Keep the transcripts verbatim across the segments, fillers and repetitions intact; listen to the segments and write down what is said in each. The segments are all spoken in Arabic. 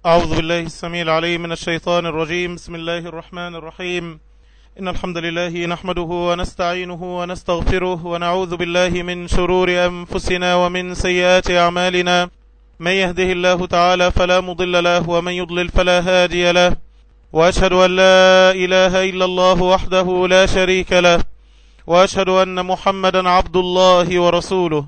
أعوذ بالله السميع العليم من الشيطان الرجيم. بسم الله الرحمن الرحيم. إن الحمد لله نحمده ونستعينه ونستغفره ونعوذ بالله من شرور أنفسنا ومن سيئات أعمالنا. من يهده الله تعالى فلا مضل له ومن يضلل فلا هادي له، وأشهد أن لا إله إلا الله وحده لا شريك له، وأشهد أن محمدا عبد الله ورسوله.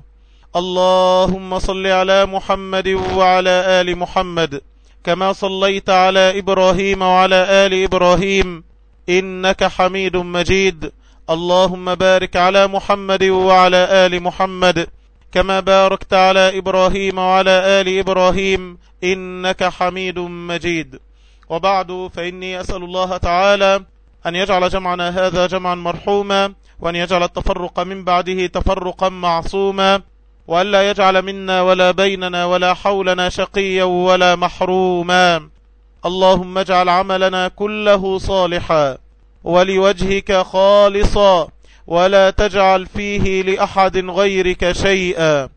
اللهم صل على محمد وعلى آل محمد كما صليت على إبراهيم وعلى آل إبراهيم إنك حميد مجيد. اللهم بارك على محمد وعلى آل محمد كما باركت على إبراهيم وعلى آل إبراهيم إنك حميد مجيد. وبعد، فإني أسأل الله تعالى أن يجعل جمعنا هذا جمعا مرحوما، وأن يجعل التفرق من بعده تفرقا معصوما، وأن لا يجعل منا ولا بيننا ولا حولنا شقيا ولا محروما. اللهم اجعل عملنا كله صالحا ولوجهك خالصا، ولا تجعل فيه لأحد غيرك شيئا.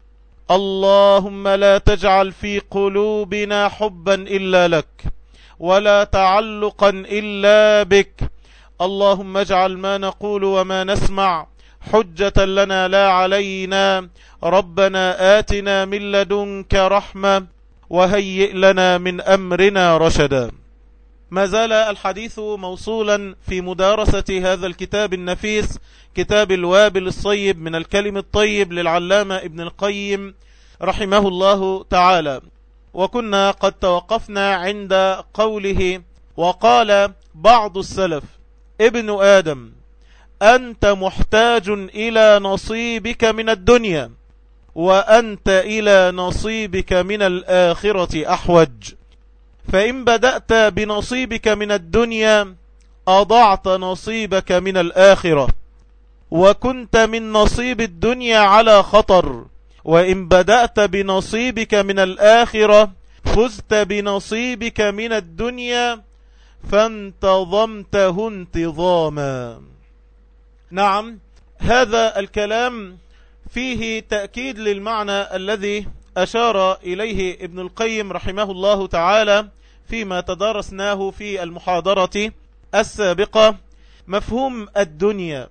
اللهم لا تجعل في قلوبنا حبا إلا لك ولا تعلقا إلا بك. اللهم اجعل ما نقول وما نسمع حجة لنا لا علينا. ربنا آتنا من لدنك رحمة وهيئ لنا من أمرنا رشدا. ما زال الحديث موصولا في مدارسة هذا الكتاب النفيس، كتاب الوابل الصيب من الكلم الطيب للعلامة ابن القيم رحمه الله تعالى. وكنا قد توقفنا عند قوله: وقال بعض السلف: ابن آدم أنت محتاج إلى نصيبك من الدنيا، وأنت إلى نصيبك من الآخرة أحوج. فإن بدأت بنصيبك من الدنيا أضعت نصيبك من الآخرة، وكنت من نصيب الدنيا على خطر. وإن بدأت بنصيبك من الآخرة فزت بنصيبك من الدنيا فانتظمته انتظاما. نعم، هذا الكلام فيه تأكيد للمعنى الذي أشار إليه ابن القيم رحمه الله تعالى فيما تدارسناه في المحاضرة السابقة، مفهوم الدنيا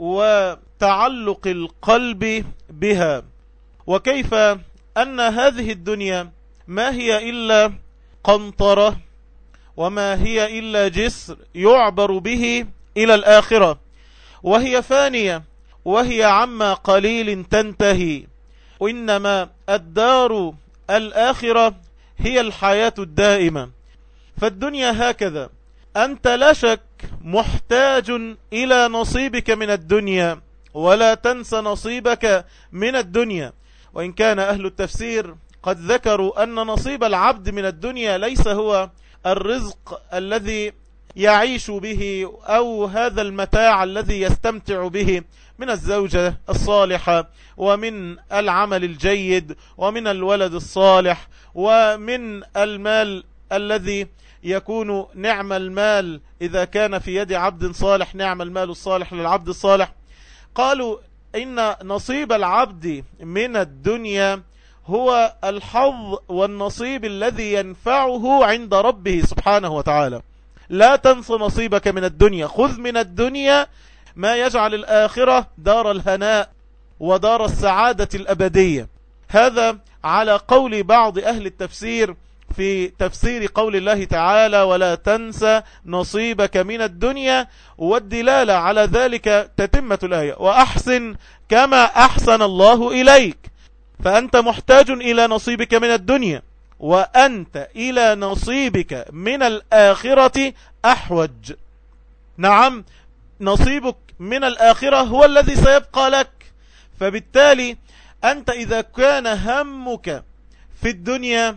وتعلق القلب بها، وكيف أن هذه الدنيا ما هي إلا قنطرة، وما هي إلا جسر يعبر به إلى الآخرة، وهي فانية، وهي عما قليل تنتهي. وإنما الدار الآخرة هي الحياة الدائمة. فالدنيا هكذا، أنت لا شك محتاج إلى نصيبك من الدنيا، ولا تنس نصيبك من الدنيا. وإن كان أهل التفسير قد ذكروا أن نصيب العبد من الدنيا ليس هو الرزق الذي يعيش به أو هذا المتاع الذي يستمتع به من الزوجة الصالحة ومن العمل الجيد ومن الولد الصالح ومن المال الذي يكون نعم المال إذا كان في يد عبد صالح، نعم المال الصالح للعبد الصالح. قالوا إن نصيب العبد من الدنيا هو الحظ والنصيب الذي ينفعه عند ربه سبحانه وتعالى. لا تنس نصيبك من الدنيا، خذ من الدنيا ما يجعل الآخرة دار الهناء ودار السعادة الأبدية. هذا على قول بعض أهل التفسير في تفسير قول الله تعالى: ولا تنسى نصيبك من الدنيا، والدلالة على ذلك تتمة الآية: وأحسن كما أحسن الله إليك. فأنت محتاج إلى نصيبك من الدنيا، وأنت إلى نصيبك من الآخرة أحوج. نعم، نصيبك من الآخرة هو الذي سيبقى لك. فبالتالي أنت إذا كان همك في الدنيا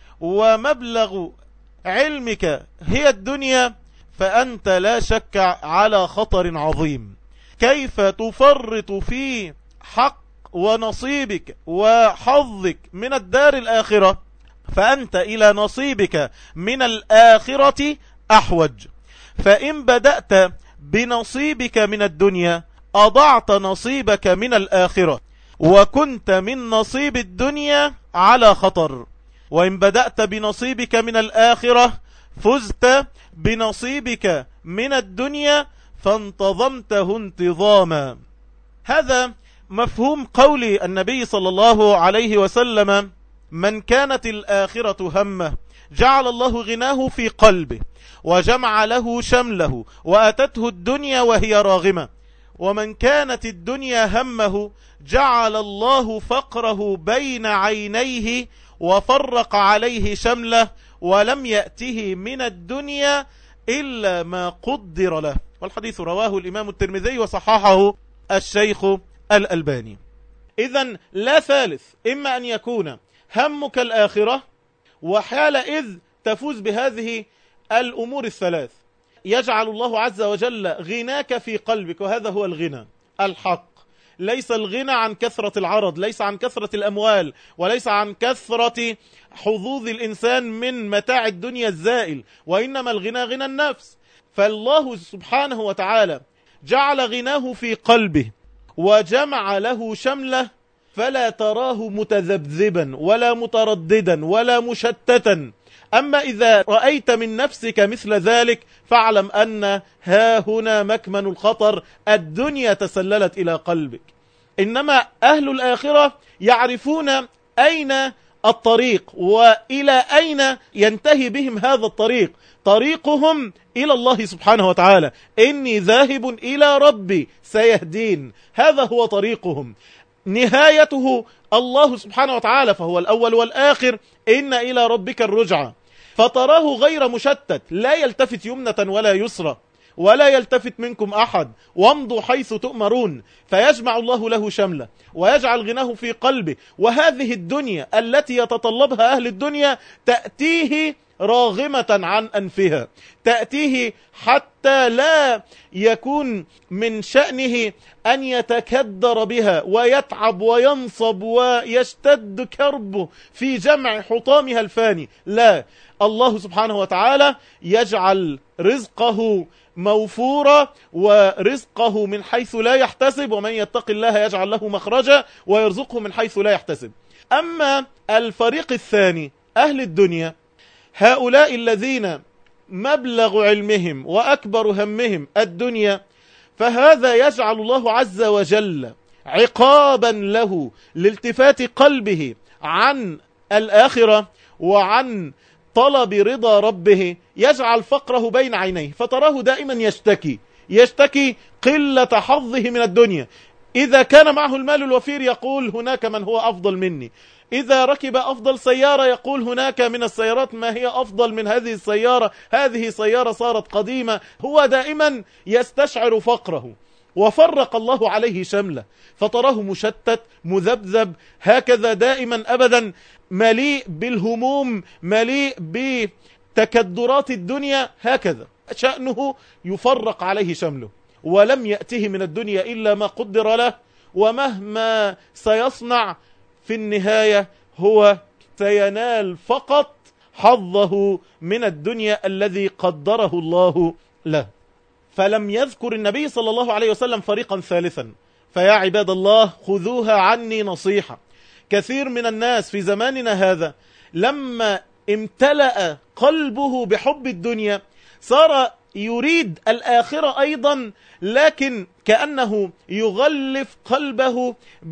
ومبلغ علمك هي الدنيا، فأنت لا شك على خطر عظيم. كيف تفرط في حق ونصيبك وحظك من الدار الآخرة؟ فأنت إلى نصيبك من الآخرة أحوج. فإن بدأت بنصيبك من الدنيا أضعت نصيبك من الآخرة، وكنت من نصيب الدنيا على خطر. وإن بدأت بنصيبك من الآخرة فزت بنصيبك من الدنيا فانتظمته انتظاما. هذا مفهوم قول النبي صلى الله عليه وسلم: من كانت الآخرة همه جعل الله غناه في قلبه وجمع له شمله وأتته الدنيا وهي راغمة، ومن كانت الدنيا همه جعل الله فقره بين عينيه وفرق عليه شمله ولم يأته من الدنيا إلا ما قدر له. والحديث رواه الإمام الترمذي وصححه الشيخ الألباني. إذن لا ثالث، إما أن يكون همك الآخرة وحالئذ تفوز بهذه الأمور الثلاث، يجعل الله عز وجل غناك في قلبك، وهذا هو الغنى الحق. ليس الغنى عن كثرة العرض، ليس عن كثرة الأموال، وليس عن كثرة حظوظ الإنسان من متاع الدنيا الزائل، وإنما الغنى غنى النفس. فالله سبحانه وتعالى جعل غناه في قلبه وجمع له شمله، فلا تراه متذبذبا ولا مترددا ولا مشتتا. أما إذا رأيت من نفسك مثل ذلك فاعلم أن ها هنا مكمن الخطر، الدنيا تسللت إلى قلبك. إنما أهل الآخرة يعرفون أين الطريق وإلى أين ينتهي بهم هذا الطريق. طريقهم إلى الله سبحانه وتعالى: إني ذاهب إلى ربي سيهدين. هذا هو طريقهم، نهايته الله سبحانه وتعالى، فهو الأول والآخر. إن إلى ربك الرجعة. فتراه غير مشتت، لا يلتفت يمنة ولا يسرى، ولا يلتفت منكم أحد، وامضوا حيث تؤمرون. فيجمع الله له شمله ويجعل غناه في قلبه. وهذه الدنيا التي يتطلبها أهل الدنيا تأتيه راغمة عن أنفها، تأتيه حتى لا يكون من شأنه أن يتكدر بها ويتعب وينصب ويشتد كربه في جمع حطامها الفاني. لا، الله سبحانه وتعالى يجعل رزقه موفورا ورزقه من حيث لا يحتسب، ومن يتق الله يجعل له مخرجا ويرزقه من حيث لا يحتسب. أما الفريق الثاني أهل الدنيا، هؤلاء الذين مبلغ علمهم وأكبر همهم الدنيا، فهذا يجعل الله عز وجل عقابا له لالتفات قلبه عن الآخرة وعن طلب رضا ربه، يجعل فقره بين عينيه، فتراه دائما يشتكي يشتكي قلة حظه من الدنيا. إذا كان معه المال الوفير يقول هناك من هو أفضل مني، إذا ركب أفضل سيارة يقول هناك من السيارات ما هي أفضل من هذه السيارة، هذه سيارة صارت قديمة. هو دائما يستشعر فقره، وفرق الله عليه شمله، فتراه مشتت مذبذب هكذا دائما أبدا، مليء بالهموم، مليء بتكدرات الدنيا، هكذا شأنه يفرق عليه شمله، ولم يأته من الدنيا إلا ما قدر له. ومهما سيصنع في النهاية هو سينال فقط حظه من الدنيا الذي قدره الله له. فلم يذكر النبي صلى الله عليه وسلم فريقا ثالثا. فيا عباد الله خذوها عني نصيحة. كثير من الناس في زماننا هذا لما امتلأ قلبه بحب الدنيا صار يريد الآخرة أيضا، لكن كأنه يغلف قلبه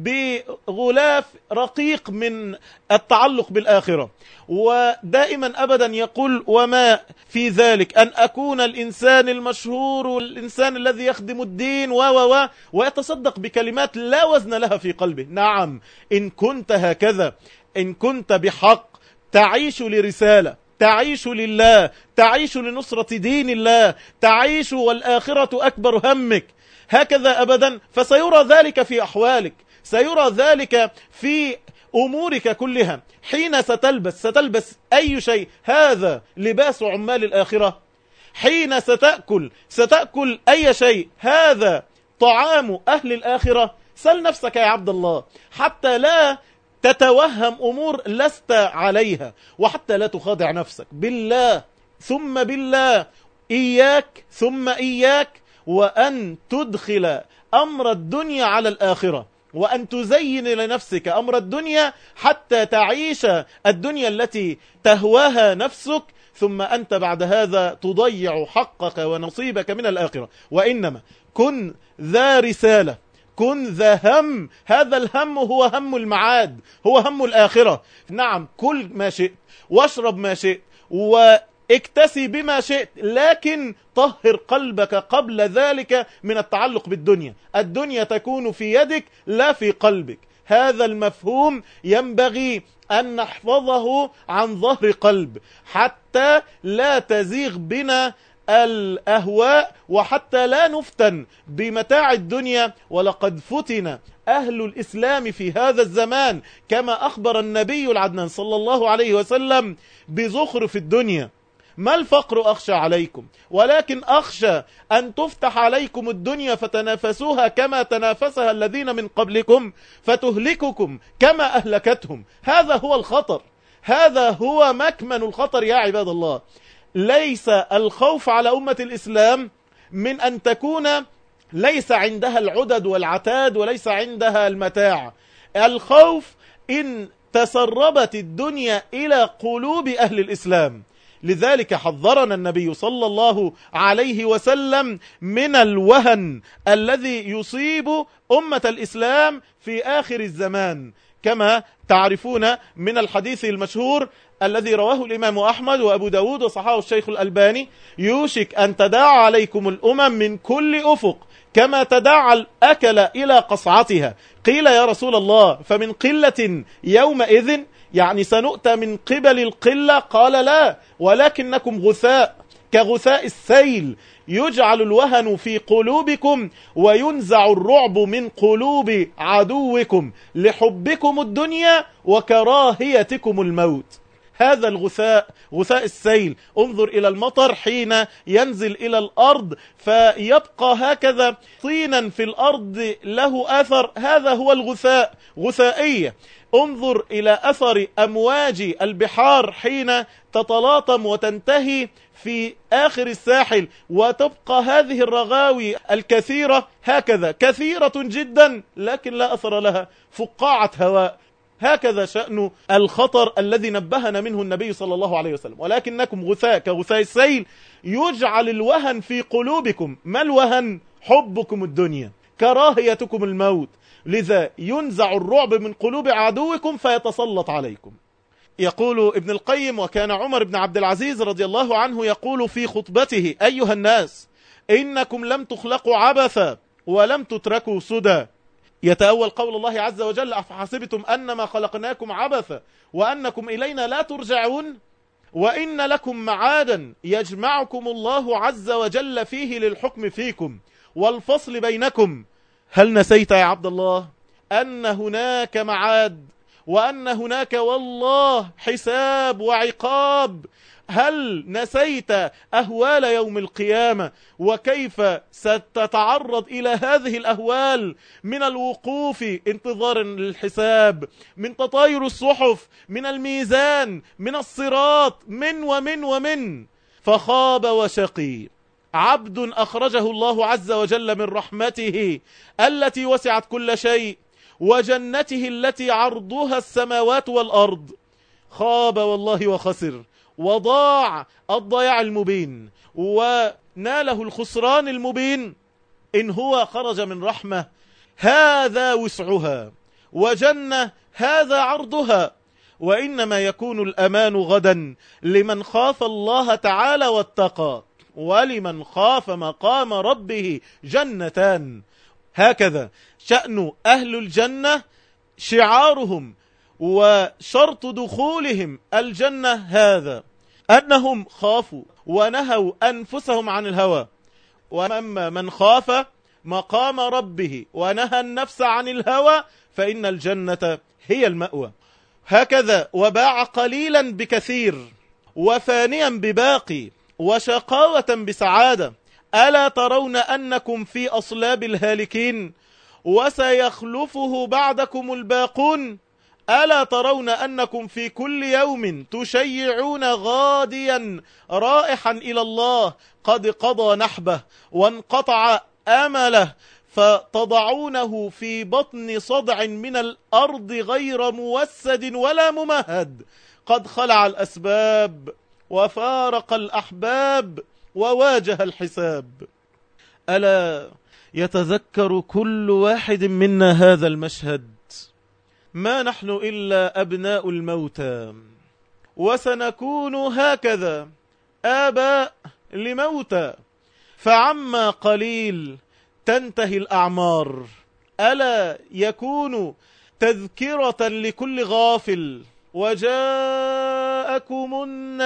بغلاف رقيق من التعلق بالآخرة، ودائما أبدا يقول وما في ذلك أن أكون الإنسان المشهور والإنسان الذي يخدم الدين و و و ويتصدق بكلمات لا وزن لها في قلبه. نعم، إن كنت هكذا، إن كنت بحق تعيش لرسالة، تعيش لله، تعيش لنصرة دين الله، تعيش والآخرة أكبر همك، هكذا أبدا فسيرى ذلك في أحوالك، سيرى ذلك في أمورك كلها. حين ستلبس ستلبس أي شيء، هذا لباس عمال الآخرة. حين ستأكل ستأكل أي شيء، هذا طعام أهل الآخرة. سل نفسك يا عبد الله حتى لا تتوهم أمور لست عليها، وحتى لا تخادع نفسك. بالله ثم بالله، إياك ثم إياك وأن تدخل أمر الدنيا على الآخرة. وأن تزين لنفسك أمر الدنيا حتى تعيش الدنيا التي تهواها نفسك، ثم أنت بعد هذا تضيع حقك ونصيبك من الآخرة. وإنما كن ذا رسالة، كن ذا هم. هذا الهم هو هم المعاد، هو هم الآخرة. نعم، كل ما شئت واشرب ما شئت واكتسي بما شئت، لكن طهر قلبك قبل ذلك من التعلق بالدنيا. الدنيا تكون في يدك لا في قلبك. هذا المفهوم ينبغي أن نحفظه عن ظهر قلب، حتى لا تزيغ بنا الأهواء، وحتى لا نفتن بمتاع الدنيا. ولقد فتن أهل الإسلام في هذا الزمان كما أخبر النبي العدنان صلى الله عليه وسلم بزخرف الدنيا. ما الفقر أخشى عليكم، ولكن أخشى أن تفتح عليكم الدنيا فتنافسوها كما تنافسها الذين من قبلكم فتهلككم كما أهلكتهم. هذا هو الخطر، هذا هو مكمن الخطر يا عباد الله. ليس الخوف على أمة الإسلام من أن تكون ليس عندها العدد والعتاد وليس عندها المتاع. الخوف إن تسربت الدنيا إلى قلوب أهل الإسلام. لذلك حذرنا النبي صلى الله عليه وسلم من الوهن الذي يصيب أمة الإسلام في آخر الزمان، كما تعرفون من الحديث المشهور الذي رواه الإمام أحمد وأبو داود وصححه الشيخ الألباني: يوشك أن تداعى عليكم الأمم من كل أفق كما تداعى الأكل إلى قصعتها. قيل يا رسول الله فمن قلة يومئذ، يعني سنؤتى من قبل القلة؟ قال لا، ولكنكم غثاء كغثاء السيل، يجعل الوهن في قلوبكم وينزع الرعب من قلوب عدوكم لحبكم الدنيا وكراهيتكم الموت. هذا الغثاء غثاء السيل. انظر إلى المطر حين ينزل إلى الأرض فيبقى هكذا طينا في الأرض له أثر، هذا هو الغثاء، غثائية. انظر إلى أثر أمواج البحار حين تتلاطم وتنتهي في آخر الساحل، وتبقى هذه الرغاوي الكثيرة هكذا كثيرة جدا لكن لا أثر لها، فقاعة هواء. هكذا شأن الخطر الذي نبهنا منه النبي صلى الله عليه وسلم. ولكنكم غثاء كغثاء السيل، يجعل الوهن في قلوبكم. ما الوهن؟ حبكم الدنيا، كراهيتكم الموت، لذا ينزع الرعب من قلوب عدوكم فيتسلط عليكم. يقول ابن القيم: وكان عمر بن عبد العزيز رضي الله عنه يقول في خطبته: أيها الناس، إنكم لم تخلقوا عبثا ولم تتركوا سدى. يتأول قول الله عز وجل: أفحسبتم أنما خلقناكم عبثا وأنكم إلينا لا ترجعون وإن لكم معادا يجمعكم الله عز وجل فيه للحكم فيكم والفصل بينكم. هل نسيت يا عبد الله أن هناك معاد، وأن هناك والله حساب وعقاب؟ هل نسيت أهوال يوم القيامة وكيف ستتعرض إلى هذه الأهوال من الوقوف انتظار للحساب، من تطاير الصحف، من الميزان، من الصراط، من ومن ومن. فخاب وشقي عبد أخرجه الله عز وجل من رحمته التي وسعت كل شيء وجنته التي عرضها السماوات والأرض. خاب والله وخسر، وضاع الضياع المبين، وناله الخسران المبين إن هو خرج من رحمة هذا وسعها، وجنة هذا عرضها. وإنما يكون الأمان غدا لمن خاف الله تعالى واتقى، ولمن خاف مقام ربه جنتان. هكذا شأن أهل الجنة، شعارهم وشرط دخولهم الجنة هذا: أنهم خافوا ونهوا أنفسهم عن الهوى. وأما من خاف مقام ربه ونهى النفس عن الهوى فإن الجنة هي المأوى. هكذا وباع قليلا بكثير، وفانيا بباقي، وشقاوة بسعادة. ألا ترون أنكم في أصلاب الهالكين وسيخلفه بعدكم الباقون؟ ألا ترون أنكم في كل يوم تشيعون غاديا رائحا إلى الله قد قضى نحبه وانقطع أمله، فتضعونه في بطن صدع من الأرض غير موسد ولا ممهد، قد خلع الأسباب وفارق الأحباب وواجه الحساب. ألا يتذكر كل واحد منا هذا المشهد؟ ما نحن إلا أبناء الموتى، وسنكون هكذا آباء لموتى، فعما قليل تنتهي الأعمار. ألا يكون تذكرة لكل غافل. وجاءكم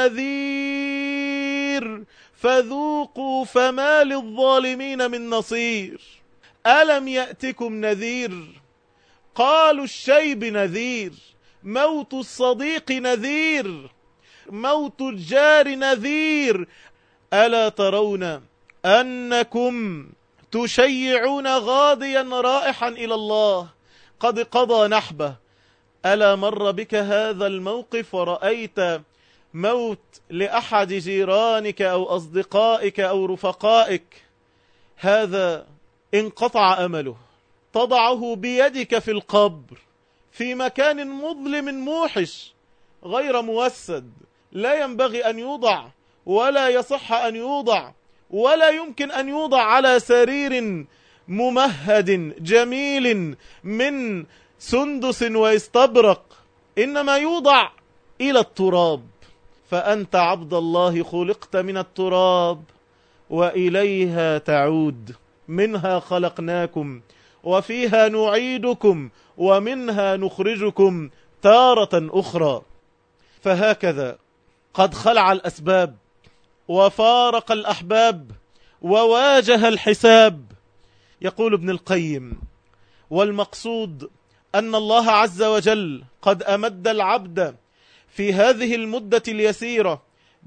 النذير فذوقوا فما للظالمين من نصير. ألم يأتكم نذير؟ قالوا الشيب نذير، موت الصديق نذير، موت الجار نذير. ألا ترون أنكم تشيعون غاديا رائحا إلى الله قد قضى نحبه؟ ألا مر بك هذا الموقف ورأيت موت لأحد جيرانك أو أصدقائك أو رفقائك؟ هذا انقطع أمله، تضعه بيدك في القبر في مكان مظلم موحش غير موسد، لا ينبغي أن يوضع ولا يصح أن يوضع، ولا يمكن أن يوضع على سرير ممهد جميل من سندس واستبرق، إنما يوضع إلى التراب. فأنت عبد الله خلقت من التراب وإليها تعود، منها خلقناكم وفيها نعيدكم ومنها نخرجكم تارة أخرى. فهكذا قد خلع الأسباب وفارق الأحباب وواجه الحساب. يقول ابن القيم: والمقصود أن الله عز وجل قد أمد العبد في هذه المدة اليسيرة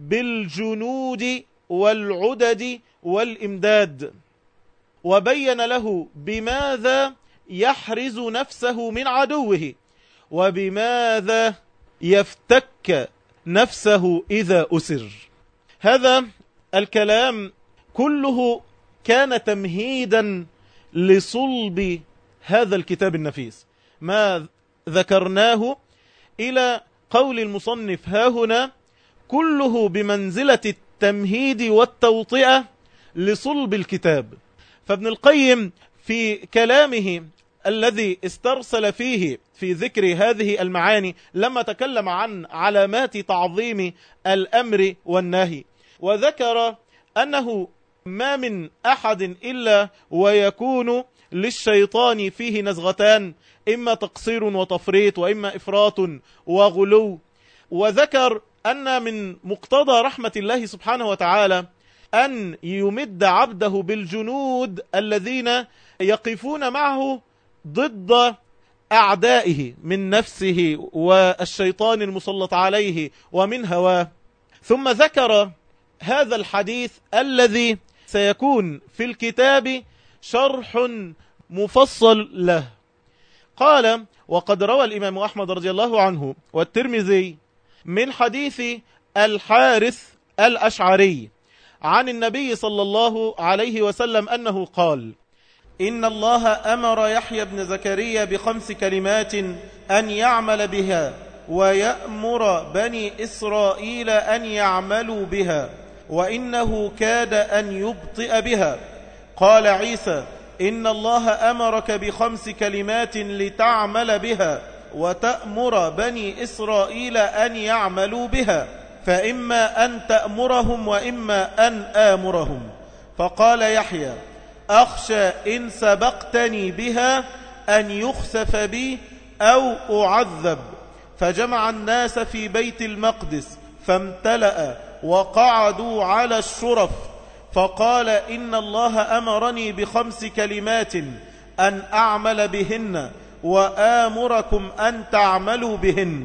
بالجنود والعدد والإمداد، وبين له بماذا يحرز نفسه من عدوه، وبماذا يفتك نفسه إذا أسر. هذا الكلام كله كان تمهيدا لصلب هذا الكتاب النفيس، ما ذكرناه إلى قول المصنف هاهنا كله بمنزلة التمهيد والتوطئة لصلب الكتاب. فابن القيم في كلامه الذي استرسل فيه في ذكر هذه المعاني لما تكلم عن علامات تعظيم الأمر والنهي، وذكر أنه ما من أحد إلا ويكون للشيطان فيه نزغتان، إما تقصير وتفريط وإما إفراط وغلو. وذكر أن من مقتضى رحمة الله سبحانه وتعالى أن يمد عبده بالجنود الذين يقفون معه ضد أعدائه من نفسه والشيطان المسلط عليه ومن هواه. ثم ذكر هذا الحديث الذي سيكون في الكتاب شرح مفصل له. قال: وقد روى الإمام أحمد رضي الله عنه والترمذي من حديث الحارث الأشعري عن النبي صلى الله عليه وسلم أنه قال: إن الله أمر يحيى بن زكريا بخمس كلمات أن يعمل بها ويأمر بني إسرائيل أن يعملوا بها، وإنه كاد أن يبطئ بها. قال عيسى: إن الله أمرك بخمس كلمات لتعمل بها وتأمر بني إسرائيل أن يعملوا بها، فإما أن تأمرهم وإما أن آمرهم. فقال يحيى: أخشى إن سبقتني بها أن يخسف بي أو أعذب. فجمع الناس في بيت المقدس فامتلأ وقعدوا على الشرف، فقال: إن الله أمرني بخمس كلمات أن أعمل بهن وآمركم أن تعملوا بهن.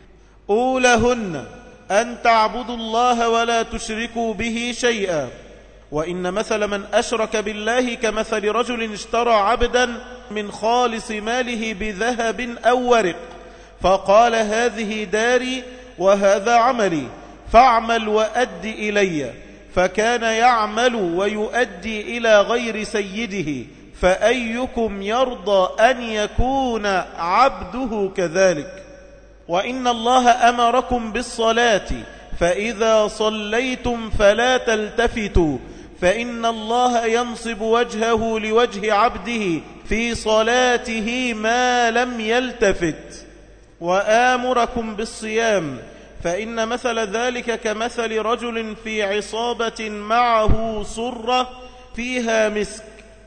أولهن أن تعبدوا الله ولا تشركوا به شيئا، وإن مثل من أشرك بالله كمثل رجل اشترى عبدا من خالص ماله بذهب أو ورق، فقال: هذه داري وهذا عملي فاعمل وأد إلي. فكان يعمل ويؤدي إلى غير سيده، فأيكم يرضى أن يكون عبده كذلك؟ وإن الله أمركم بالصلاة فإذا صليتم فلا تلتفتوا فإن الله ينصب وجهه لوجه عبده في صلاته ما لم يلتفت. وآمركم بالصيام فإن مثل ذلك كمثل رجل في عصابة معه صرة فيها مسك،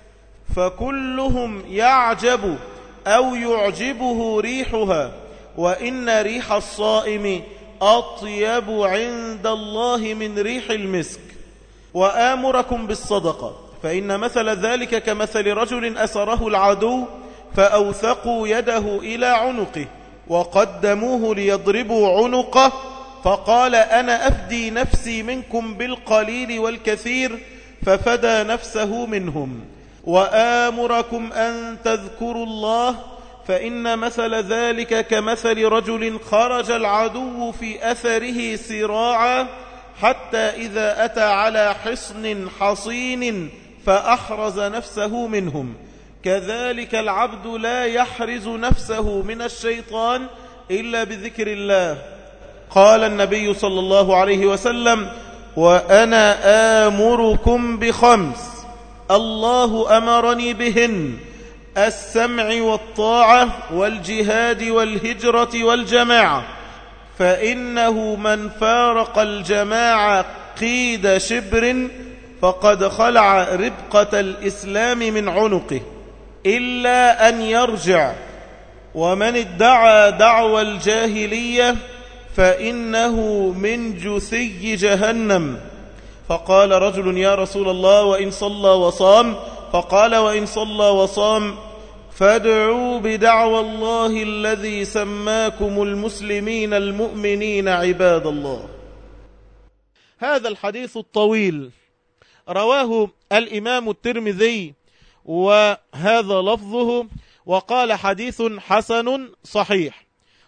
فكلهم يعجب أو يعجبه ريحها، وإن ريح الصائم أطيب عند الله من ريح المسك. وآمركم بالصدقة فإن مثل ذلك كمثل رجل أسره العدو فأوثقوا يده إلى عنقه وقدموه ليضربوا عنقه، فقال أنا أفدي نفسي منكم بالقليل والكثير، ففدى نفسه منهم. وآمركم أن تذكروا الله فإن مثل ذلك كمثل رجل خرج العدو في أثره سراعا حتى إذا أتى على حصن حصين فأحرز نفسه منهم. كذلك العبد لا يحرز نفسه من الشيطان إلا بذكر الله. قال النبي صلى الله عليه وسلم: وأنا آمركم بخمس الله أمرني بهن: السمع والطاعة والجهاد والهجرة والجماعة، فإنه من فارق الجماعة قيد شبر فقد خلع ربقة الإسلام من عنقه إلا أن يرجع، ومن ادعى دعوى الجاهلية فإنه من جثي جهنم. فقال رجل: يا رسول الله وإن صلى وصام؟ فقال: وإن صلى وصام فادعوا بدعوى الله الذي سماكم المسلمين المؤمنين عباد الله. هذا الحديث الطويل رواه الإمام الترمذي وهذا لفظه، وقال حديث حسن صحيح.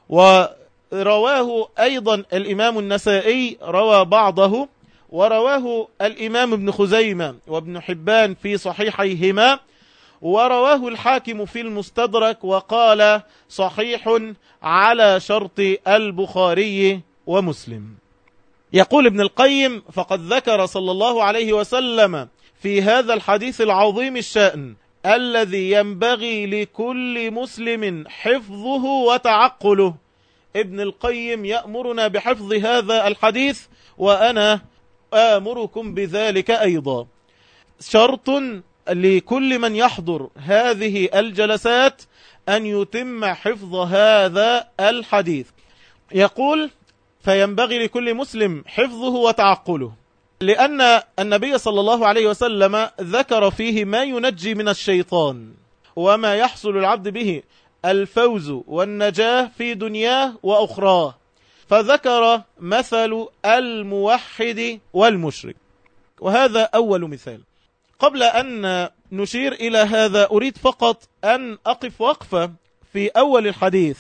ورواه أيضا الإمام النسائي روى بعضه، ورواه الإمام ابن خزيمة وابن حبان في صحيحيهما، ورواه الحاكم في المستدرك وقال صحيح على شرط البخاري ومسلم. يقول ابن القيم: فقد ذكر صلى الله عليه وسلم في هذا الحديث العظيم الشأن الذي ينبغي لكل مسلم حفظه وتعقله. ابن القيم يأمرنا بحفظ هذا الحديث، وأنا آمركم بذلك أيضا. شرط لكل من يحضر هذه الجلسات أن يتم حفظ هذا الحديث. يقول: فينبغي لكل مسلم حفظه وتعقله، لأن النبي صلى الله عليه وسلم ذكر فيه ما ينجي من الشيطان وما يحصل العبد به الفوز والنجاة في دنياه وأخراه، فذكر مثل الموحد والمشرك، وهذا أول مثال. قبل أن نشير إلى هذا أريد فقط أن أقف وقفة في أول الحديث.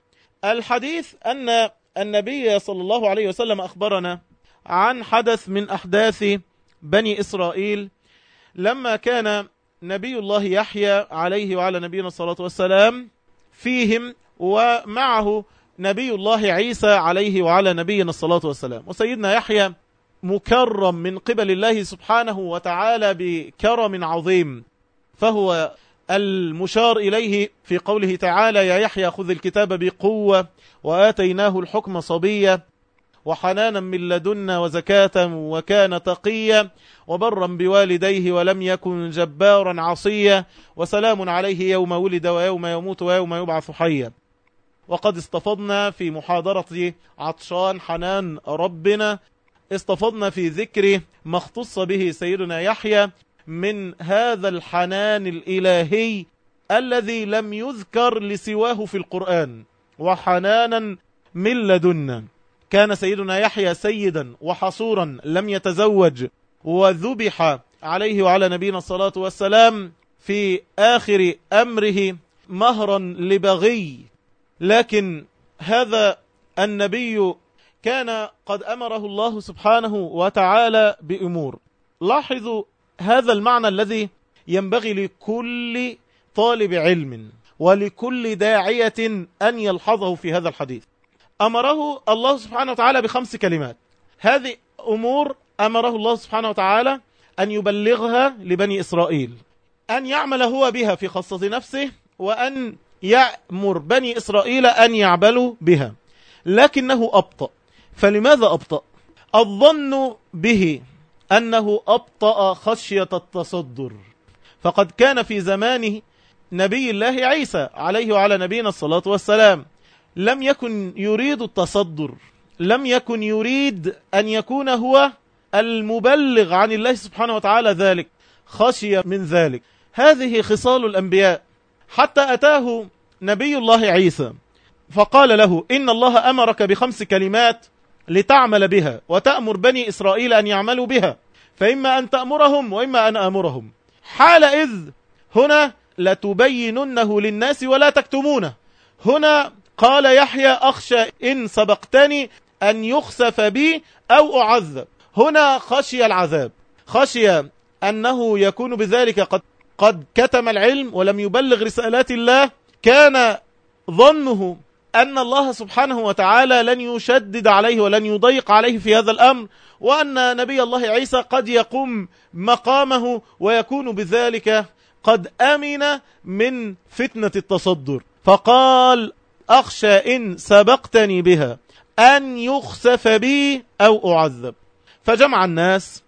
الحديث أن النبي صلى الله عليه وسلم أخبرنا عن حدث من أحداث بني إسرائيل لما كان نبي الله يحيى عليه وعلى نبينا الصلاة والسلام فيهم، ومعه نبي الله عيسى عليه وعلى نبينا الصلاة والسلام. وسيدنا يحيى مكرم من قبل الله سبحانه وتعالى بكرم عظيم، فهو المشار إليه في قوله تعالى: يا يحيى خذ الكتاب بقوة وآتيناه الحكم صبيا وحنانا من لدنا وزكاة وكان تقيا وبرا بوالديه ولم يكن جبارا عصيا وسلام عليه يوم ولد ويوم يموت ويوم يبعث حيا. وقد استفضنا في محاضرة عطشان حنان ربنا، استفضنا في ذكر ما اختص به سيدنا يحيى من هذا الحنان الإلهي الذي لم يذكر لسواه في القرآن، وحنانا من لدنا. كان سيدنا يحيى سيدا وحصورا لم يتزوج، وذبح عليه وعلى نبينا الصلاة والسلام في آخر أمره مهرا لبغي، لكن هذا النبي كان قد أمره الله سبحانه وتعالى بأمور. لاحظوا هذا المعنى الذي ينبغي لكل طالب علم ولكل داعية أن يلحظه في هذا الحديث. أمره الله سبحانه وتعالى بخمس كلمات. هذه أمور أمره الله سبحانه وتعالى أن يبلغها لبني إسرائيل، أن يعمل هو بها في خاصة نفسه، وأن يأمر بني إسرائيل أن يعملوا بها، لكنه أبطأ. فلماذا أبطأ؟ الظن به أنه أبطأ خشية التصدر، فقد كان في زمانه نبي الله عيسى عليه وعلى نبينا الصلاة والسلام لم يكن يريد التصدر، لم يكن يريد أن يكون هو المبلغ عن الله سبحانه وتعالى ذلك، خشية من ذلك. هذه خصال الأنبياء. حتى أتاه نبي الله عيسى فقال له إن الله أمرك بخمس كلمات لتعمل بها وتأمر بني إسرائيل أن يعملوا بها، فإما أن تأمرهم وإما أن أمرهم. حال إذ هنا لتبيننه للناس ولا تكتمونه. هنا قال يحيى أخشى إن سبقتني أن يخسف بي أو أعذب. هنا خشي العذاب، خشي أنه يكون بذلك قد قد كتم العلم ولم يبلغ رسالات الله. كان ظنه أن الله سبحانه وتعالى لن يشدد عليه ولن يضيق عليه في هذا الأمر، وأن نبي الله عيسى قد يقوم مقامه ويكون بذلك قد أمن من فتنة التصدر. فقال أخشى إن سبقتني بها أن يخسف بي أو أعذب. فجمع الناس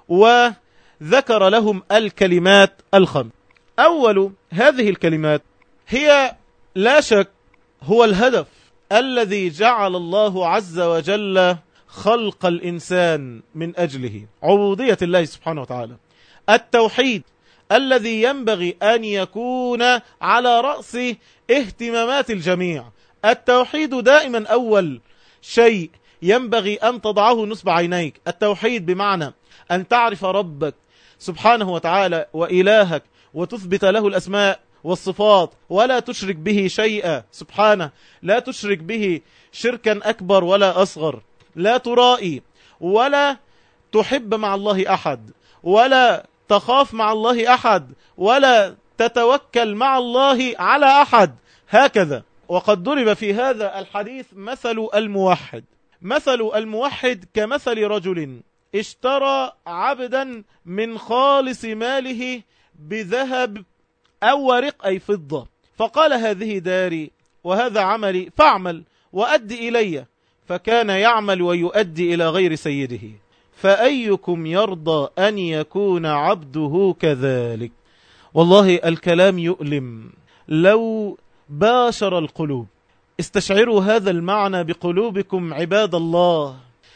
وذكر لهم الكلمات الخمس. أول هذه الكلمات هي لا شك هو الهدف الذي جعل الله عز وجل خلق الإنسان من أجله، عبودية الله سبحانه وتعالى، التوحيد الذي ينبغي أن يكون على رأس اهتمامات الجميع. التوحيد دائما أول شيء ينبغي أن تضعه نصب عينيك. التوحيد بمعنى أن تعرف ربك سبحانه وتعالى وإلهك وتثبت له الأسماء والصفات ولا تشرك به شيئا سبحانه، لا تشرك به شركا أكبر ولا أصغر، لا ترائي ولا تحب مع الله أحد ولا تخاف مع الله أحد ولا تتوكل مع الله على أحد، هكذا. وقد ضرب في هذا الحديث مثل الموحد. مثل الموحد كمثل رجل اشترى عبدا من خالص ماله بذهب أو ورق أي فضة، فقال هذه داري وهذا عملي فاعمل وأدي إلي، فكان يعمل ويؤدي إلى غير سيده، فأيكم يرضى أن يكون عبده كذلك؟ والله الكلام يؤلم لو باشر القلوب. استشعروا هذا المعنى بقلوبكم عباد الله.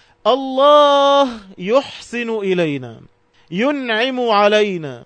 الله يحسن إلينا، ينعم علينا،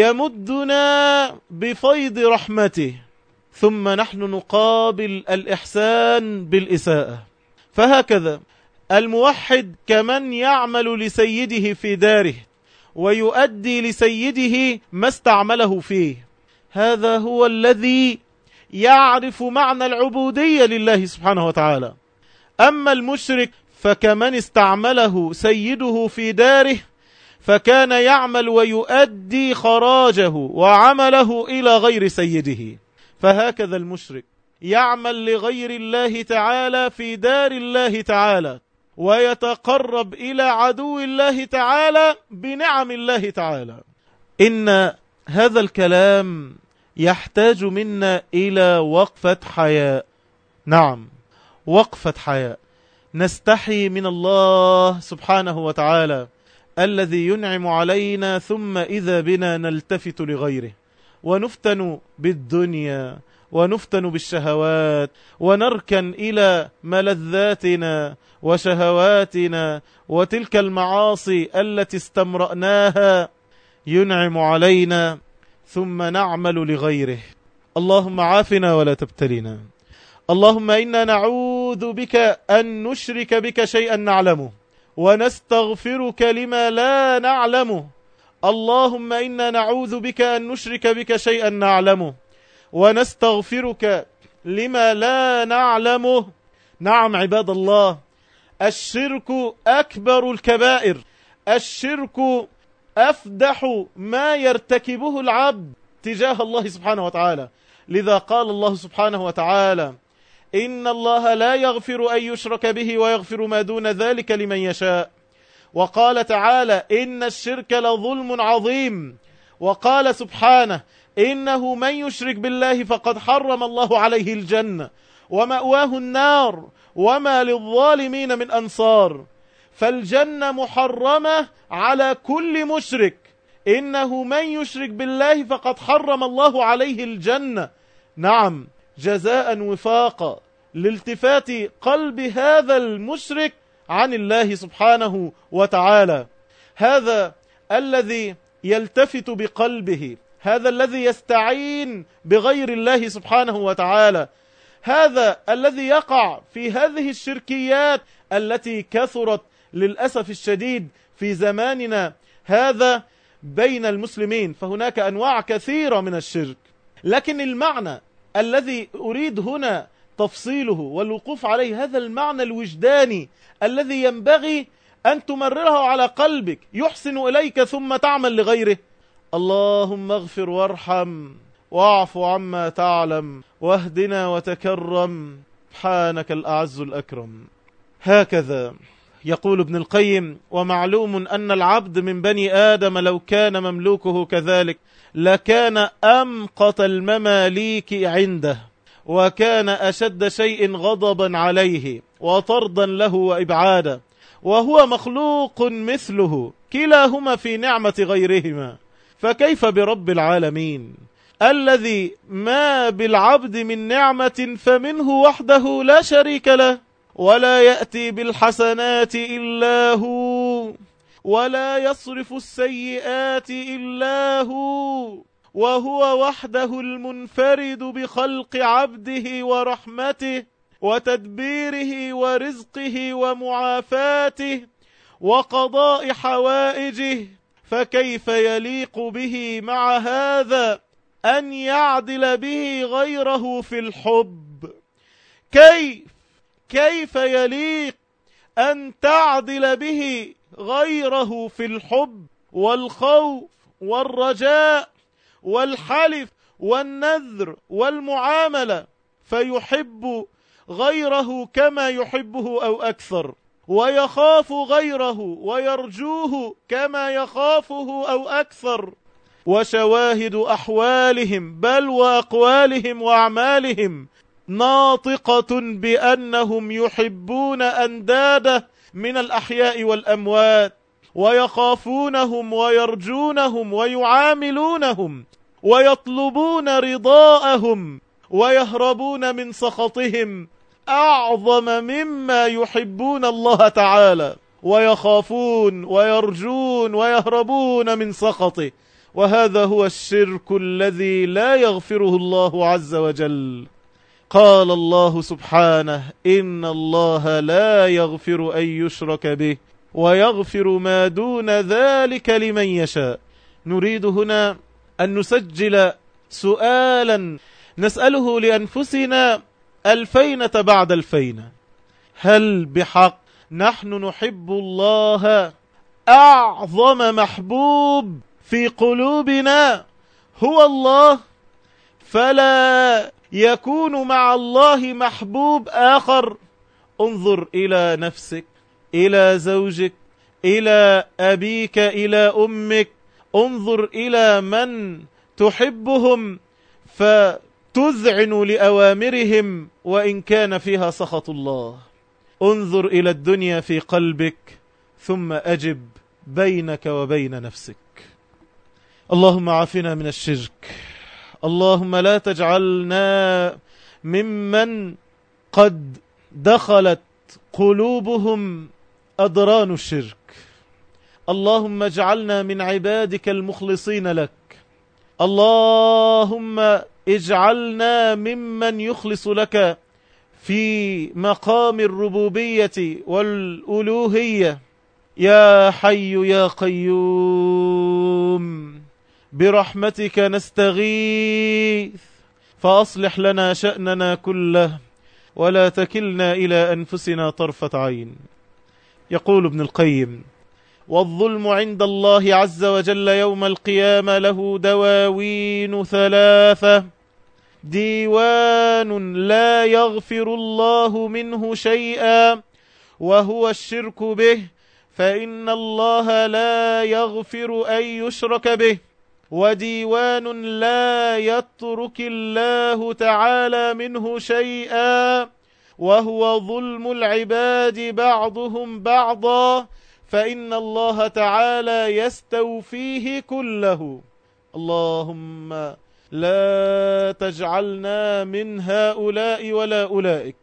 يمدنا بفيض رحمته، ثم نحن نقابل الإحسان بالإساءة. فهكذا الموحد كمن يعمل لسيده في داره ويؤدي لسيده ما استعمله فيه. هذا هو الذي يعرف معنى العبودية لله سبحانه وتعالى. أما المشرك فكمن استعمله سيده في داره فكان يعمل ويؤدي خراجه وعمله إلى غير سيده. فهكذا المشرك يعمل لغير الله تعالى في دار الله تعالى ويتقرب إلى عدو الله تعالى بنعم الله تعالى. إن هذا الكلام يحتاج منا إلى وقفة حياء. نعم، وقفة حياء. نستحي من الله سبحانه وتعالى الذي ينعم علينا، ثم إذا بنا نلتفت لغيره ونفتن بالدنيا ونفتن بالشهوات ونركن إلى ملذاتنا وشهواتنا وتلك المعاصي التي استمرأناها. ينعم علينا ثم نعمل لغيره. اللهم عافنا ولا تبتلنا. اللهم إنا نعوذ بك أن نشرك بك شيئا نعلمه ونستغفرك لما لا نعلمه. اللهم إنا نعوذ بك أن نشرك بك شيئا نعلمه ونستغفرك لما لا نعلمه. نعم عباد الله، الشرك أكبر الكبائر. الشرك أفدح ما يرتكبه العبد تجاه الله سبحانه وتعالى. لذا قال الله سبحانه وتعالى: إن الله لا يغفر أن يشرك به ويغفر ما دون ذلك لمن يشاء. وقال تعالى: إن الشرك لظلم عظيم. وقال سبحانه: إنه من يشرك بالله فقد حرم الله عليه الجنة ومأواه النار وما للظالمين من أنصار. فالجنة محرمة على كل مشرك. إنه من يشرك بالله فقد حرم الله عليه الجنة. نعم، جزاء وفاقا لالتفات قلب هذا المشرك عن الله سبحانه وتعالى. هذا الذي يلتفت بقلبه، هذا الذي يستعين بغير الله سبحانه وتعالى، هذا الذي يقع في هذه الشركيات التي كثرت للأسف الشديد في زماننا هذا بين المسلمين. فهناك أنواع كثيرة من الشرك، لكن المعنى الذي أريد هنا تفصيله والوقوف عليه هذا المعنى الوجداني الذي ينبغي أن تمرره على قلبك، يحسن إليك ثم تعمل لغيره. اللهم اغفر وارحم واعف عما تعلم واهدنا وتكرم سبحانك الأعز الأكرم. هكذا يقول ابن القيم: ومعلوم أن العبد من بني آدم لو كان مملوكه كذلك لكان أمقت المماليك عنده، وكان أشد شيء غضبا عليه وطردا له وإبعادا، وهو مخلوق مثله، كلاهما في نعمة غيرهما، فكيف برب العالمين الذي ما بالعبد من نعمة فمنه وحده لا شريك له، ولا يأتي بالحسنات إلا هو، ولا يصرف السيئات إلا هو، وهو وحده المنفرد بخلق عبده ورحمته وتدبيره ورزقه ومعافاته وقضاء حوائجه، فكيف يليق به مع هذا أن يعدل به غيره في الحب؟ كيف كيف يليق أن تعدل به غيره في الحب والخوف والرجاء والحلف والنذر والمعاملة، فيحب غيره كما يحبه أو أكثر، ويخاف غيره ويرجوه كما يخافه أو أكثر. وشواهد أحوالهم بل وأقوالهم وأعمالهم ناطقة بأنهم يحبون أنداده من الأحياء والأموات، ويخافونهم ويرجونهم ويعاملونهم ويطلبون رضاءهم ويهربون من سخطهم أعظم مما يحبون الله تعالى ويخافون ويرجون ويهربون من سخطه. وهذا هو الشرك الذي لا يغفره الله عز وجل. قال الله سبحانه: إن الله لا يغفر أن يشرك به ويغفر ما دون ذلك لمن يشاء. نريد هنا أن نسجل سؤالا نسأله لأنفسنا الفينة بعد الفينة: هل بحق نحن نحب الله أعظم محبوب في قلوبنا هو الله، فلا يكون مع الله محبوب آخر؟ انظر إلى نفسك، إلى زوجك، إلى أبيك، إلى أمك، انظر إلى من تحبهم فتذعن لأوامرهم وإن كان فيها سخط الله. انظر إلى الدنيا في قلبك ثم أجب بينك وبين نفسك. اللهم عافنا من الشرك. اللهم لا تجعلنا ممن قد دخلت قلوبهم أضران الشرك. اللهم اجعلنا من عبادك المخلصين لك. اللهم اجعلنا ممن يخلص لك في مقام الربوبية والألوهية. يا حي يا قيوم برحمتك نستغيث، فأصلح لنا شأننا كله ولا تكلنا إلى أنفسنا طرفة عين. يقول ابن القيم: والظلم عند الله عز وجل يوم القيامة له دواوين ثلاثة: ديوان لا يغفر الله منه شيئا وهو الشرك به، فإن الله لا يغفر أن يشرك به، وديوان لا يترك الله تعالى منه شيئا وهو ظلم العباد بعضهم بعضا، فإن الله تعالى يستوفيه كله. اللهم لا تجعلنا من هؤلاء ولا أولئك.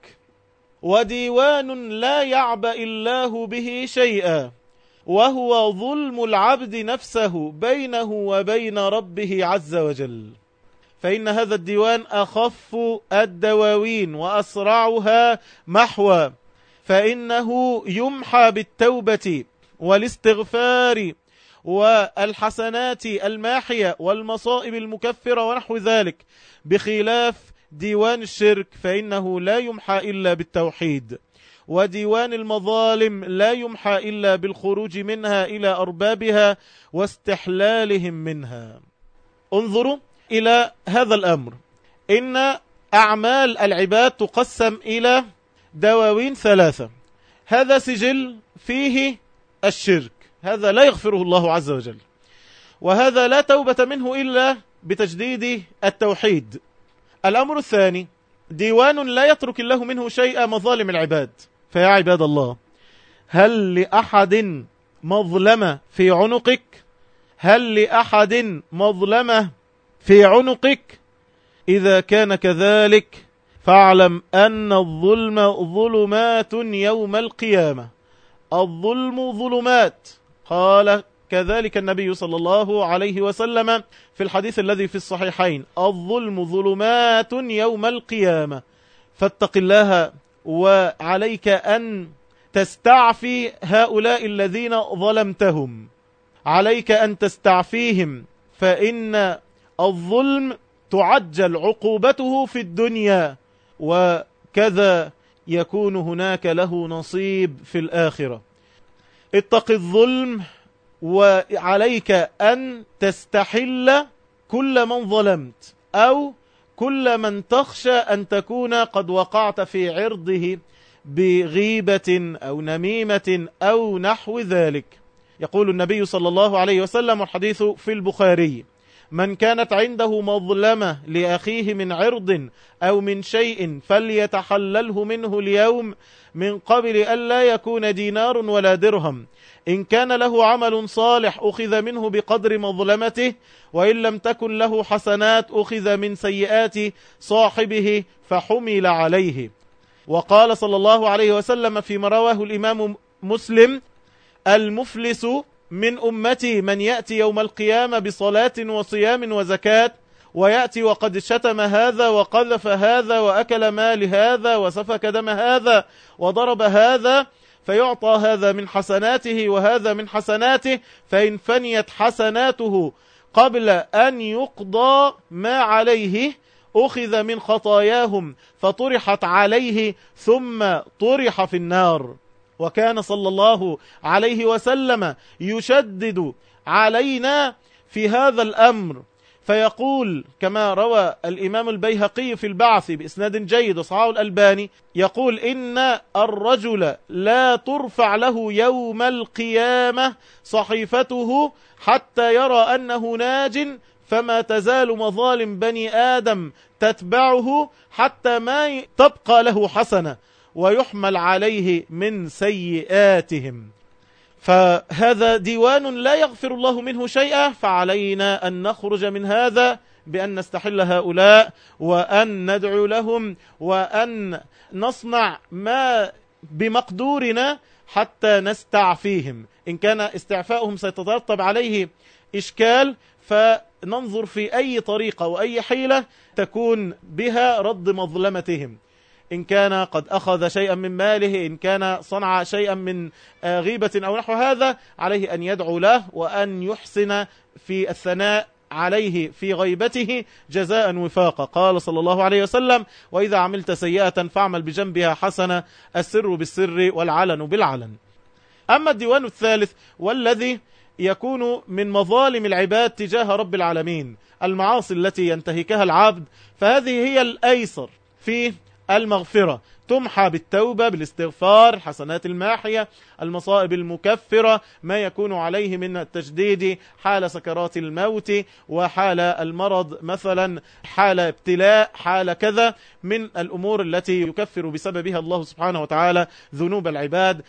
وديوان لا يعبأ الله به شيئا وهو ظلم العبد نفسه بينه وبين ربه عز وجل، فإن هذا الديوان أخف الدواوين وأسرعها محوا، فإنه يمحى بالتوبة والاستغفار والحسنات الماحية والمصائب المكفرة ونحو ذلك، بخلاف ديوان الشرك فإنه لا يمحى إلا بالتوحيد، وديوان المظالم لا يمحى إلا بالخروج منها إلى أربابها واستحلالهم منها. انظروا إلى هذا الأمر، إن أعمال العباد تقسم إلى دواوين ثلاثة. هذا سجل فيه الشرك، هذا لا يغفره الله عز وجل، وهذا لا توبة منه إلا بتجديد التوحيد. الأمر الثاني: ديوان لا يترك الله منه شيئا، مظالم العباد. فيا عباد الله، هل لأحد مظلمة في عنقك؟ هل لأحد مظلمة في عنقك؟ إذا كان كذلك فاعلم أن الظلم ظلمات يوم القيامة. الظلم ظلمات، قال كذلك النبي صلى الله عليه وسلم في الحديث الذي في الصحيحين: الظلم ظلمات يوم القيامة. فاتق الله، وعليك أن تستعفي هؤلاء الذين ظلمتهم، عليك أن تستعفيهم، فإن الظلم تعجل عقوبته في الدنيا، وكذا يكون هناك له نصيب في الآخرة. اتق الظلم، وعليك أن تستحل كل من ظلمت أو كل من تخشى أن تكون قد وقعت في عرضه بغيبة أو نميمة أو نحو ذلك. يقول النبي صلى الله عليه وسلم، والحديث في البخاري: من كانت عنده مظلمة لأخيه من عرض أو من شيء فليتحلله منه اليوم من قبل أن لا يكون دينار ولا درهم. إن كان له عمل صالح أخذ منه بقدر مظلمته، وإن لم تكن له حسنات أخذ من سيئات صاحبه فحمل عليه. وقال صلى الله عليه وسلم فيما رواه الإمام مسلم: المفلس من أمتي من يأتي يوم القيامة بصلاة وصيام وزكاة، ويأتي وقد شتم هذا وقذف هذا وأكل مال هذا وسفك دم هذا وضرب هذا، فيعطى هذا من حسناته وهذا من حسناته، فإن فنيت حسناته قبل أن يقضى ما عليه أخذ من خطاياهم فطرحت عليه ثم طرح في النار. وكان صلى الله عليه وسلم يشدد علينا في هذا الأمر، فيقول كما روى الإمام البيهقي في البعث بإسناد جيد وصححه الألباني، يقول: إن الرجل لا ترفع له يوم القيامة صحيفته حتى يرى أنه ناج، فما تزال مظالم بني آدم تتبعه حتى ما تبقى له حسنة ويحمل عليه من سيئاتهم. فهذا ديوان لا يغفر الله منه شيئا، فعلينا أن نخرج من هذا بأن نستحل هؤلاء وأن ندعو لهم وأن نصنع ما بمقدورنا حتى نستعفيهم. إن كان استعفاؤهم سيترتب عليه إشكال فننظر في أي طريقة وأي حيلة تكون بها رد مظلمتهم. إن كان قد أخذ شيئا من ماله، إن كان صنع شيئا من غيبة أو نحو هذا، عليه أن يدعو له وأن يحسن في الثناء عليه في غيبته جزاء وفاقا. قال صلى الله عليه وسلم: وإذا عملت سيئة فاعمل بجنبها حسنة، السر بالسر والعلن بالعلن. أما الديوان الثالث والذي يكون من مظالم العباد تجاه رب العالمين، المعاصي التي ينتهكها العبد، فهذه هي الأيسر في المغفرة، تمحى بالتوبة بالاستغفار، الحسنات الماحية، المصائب المكفرة، ما يكون عليه من التجديد حال سكرات الموت وحال المرض مثلا، حال ابتلاء، حال كذا من الأمور التي يكفر بسببها الله سبحانه وتعالى ذنوب العباد،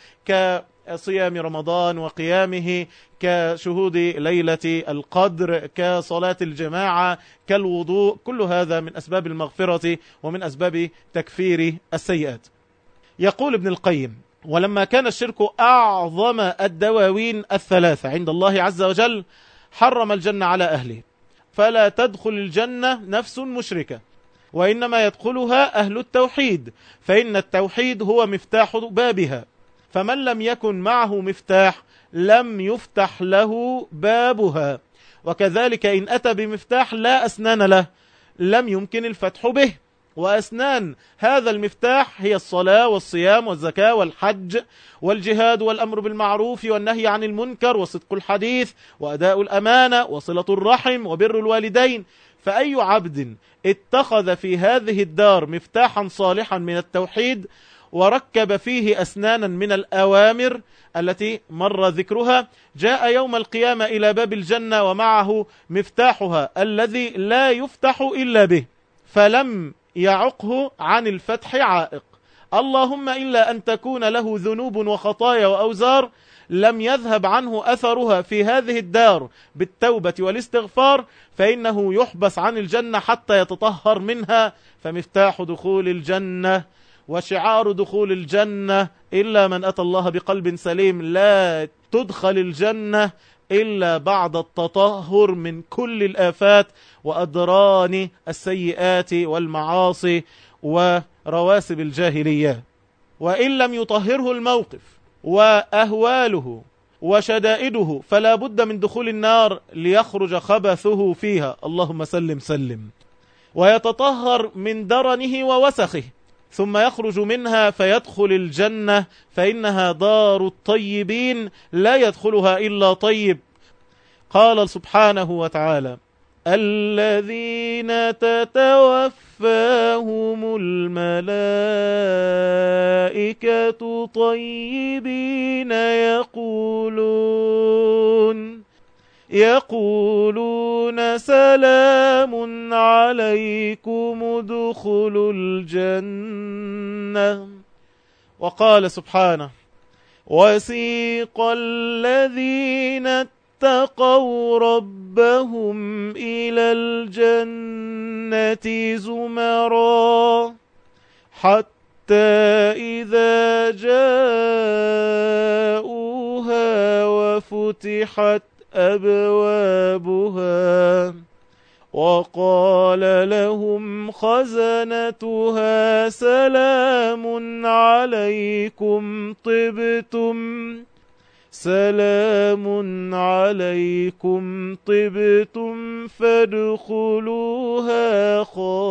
كصيام رمضان وقيامه، كشهود ليلة القدر، كصلاة الجماعة، كالوضوء، كل هذا من أسباب المغفرة ومن أسباب تكفير السيئات. يقول ابن القيم: ولما كان الشرك أعظم الدواوين الثلاثة عند الله عز وجل حرم الجنة على أهله، فلا تدخل الجنة نفس مشركة، وإنما يدخلها أهل التوحيد، فإن التوحيد هو مفتاح بابها، فمن لم يكن معه مفتاح لم يفتح له بابها، وكذلك إن أتى بمفتاح لا أسنان له لم يمكن الفتح به، وأسنان هذا المفتاح هي الصلاة والصيام والزكاة والحج والجهاد والأمر بالمعروف والنهي عن المنكر وصدق الحديث وأداء الأمانة وصلة الرحم وبر الوالدين. فأي عبد اتخذ في هذه الدار مفتاحا صالحا من التوحيد وركب فيه أسنانا من الأوامر التي مر ذكرها، جاء يوم القيامة إلى باب الجنة ومعه مفتاحها الذي لا يفتح إلا به، فلم يعقه عن الفتح عائق، اللهم إلا أن تكون له ذنوب وخطايا وأوزار لم يذهب عنه أثرها في هذه الدار بالتوبة والاستغفار، فإنه يحبس عن الجنة حتى يتطهر منها. فمفتاح دخول الجنة وشعار دخول الجنة إلا من أتى الله بقلب سليم، لا تدخل الجنة إلا بعد التطهر من كل الآفات وأدران السيئات والمعاصي ورواسب الجاهلية. وإن لم يطهره الموقف وأهواله وشدائده فلا بد من دخول النار ليخرج خبثه فيها، اللهم سلم سلم، ويتطهر من درنه ووسخه، ثم يخرج منها فيدخل الجنة، فإنها دار الطيبين لا يدخلها إلا طيب. قال سبحانه وتعالى: الذين تتوفاهم الملائكة طيبين يقولون يقولون سلام عليكم ادخلوا الجنة. وقال سبحانه: وسيق الذين اتقوا ربهم إلى الجنة زمرا حتى إذا جاءوها وفتحت أبوابها وقال لهم خزنتها سلام عليكم طبتم سلام عليكم طبتم فادخلوها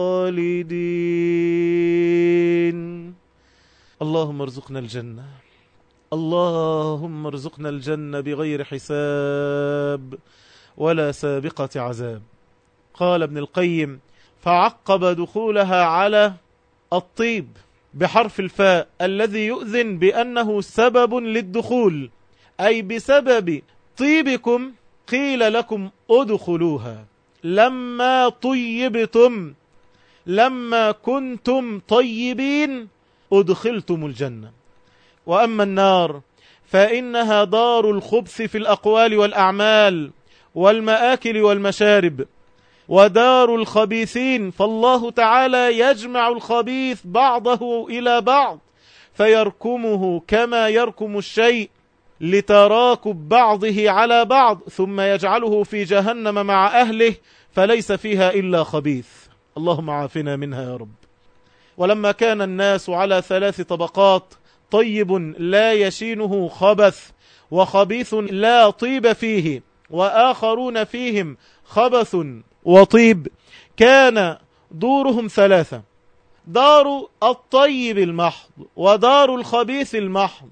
خالدين. اللهم ارزقنا الجنة، اللهم ارزقنا الجنة بغير حساب ولا سابقة عذاب. قال ابن القيم: فعقب دخولها على الطيب بحرف الفاء الذي يؤذن بأنه سبب للدخول، أي بسبب طيبكم قيل لكم ادخلوها، لما طيبتم لما كنتم طيبين ادخلتم الجنة. وأما النار فإنها دار الخبث في الأقوال والأعمال والمآكل والمشارب، ودار الخبيثين، فالله تعالى يجمع الخبيث بعضه إلى بعض فيركمه كما يركم الشيء لتراكب بعضه على بعض، ثم يجعله في جهنم مع أهله فليس فيها إلا خبيث، اللهم عافنا منها يا رب. ولما كان الناس على ثلاث طبقات، طيب لا يشينه خبث، وخبيث لا طيب فيه، وآخرون فيهم خبث وطيب، كان دورهم ثلاثة: دار الطيب المحض، ودار الخبيث المحض،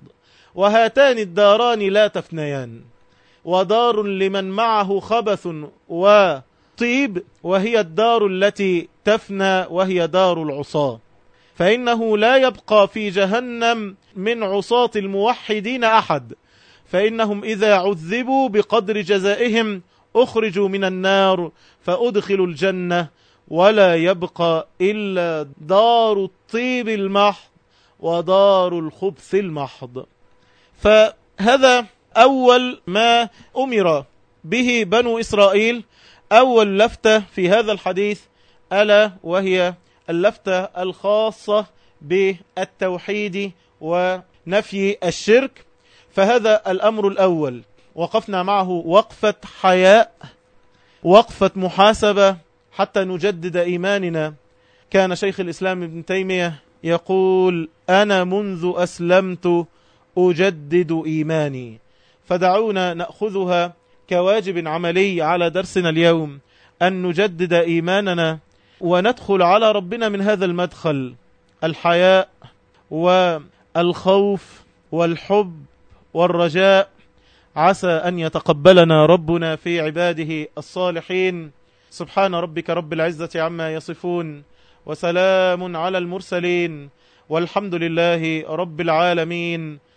وهاتان الداران لا تفنيان، ودار لمن معه خبث وطيب، وهي الدار التي تفنى وهي دار العصاة. فإنه لا يبقى في جهنم من عصاة الموحدين أحد، فإنهم إذا عذبوا بقدر جزائهم أخرجوا من النار فأدخلوا الجنة، ولا يبقى إلا دار الطيب المحض ودار الخبث المحض. فهذا أول ما أمر به بنو إسرائيل، أول لفتة في هذا الحديث، ألا وهي اللفتة الخاصة بالتوحيد ونفي الشرك. فهذا الأمر الأول وقفنا معه وقفة حياء، وقفة محاسبة حتى نجدد إيماننا. كان شيخ الإسلام ابن تيمية يقول: أنا منذ أسلمت أجدد إيماني. فدعونا نأخذها كواجب عملي على درسنا اليوم، أن نجدد إيماننا وندخل على ربنا من هذا المدخل، الحياء والخوف والحب والرجاء. عسى أن يتقبلنا ربنا في عباده الصالحين. سبحان ربك رب العزة عما يصفون، وسلام على المرسلين، والحمد لله رب العالمين.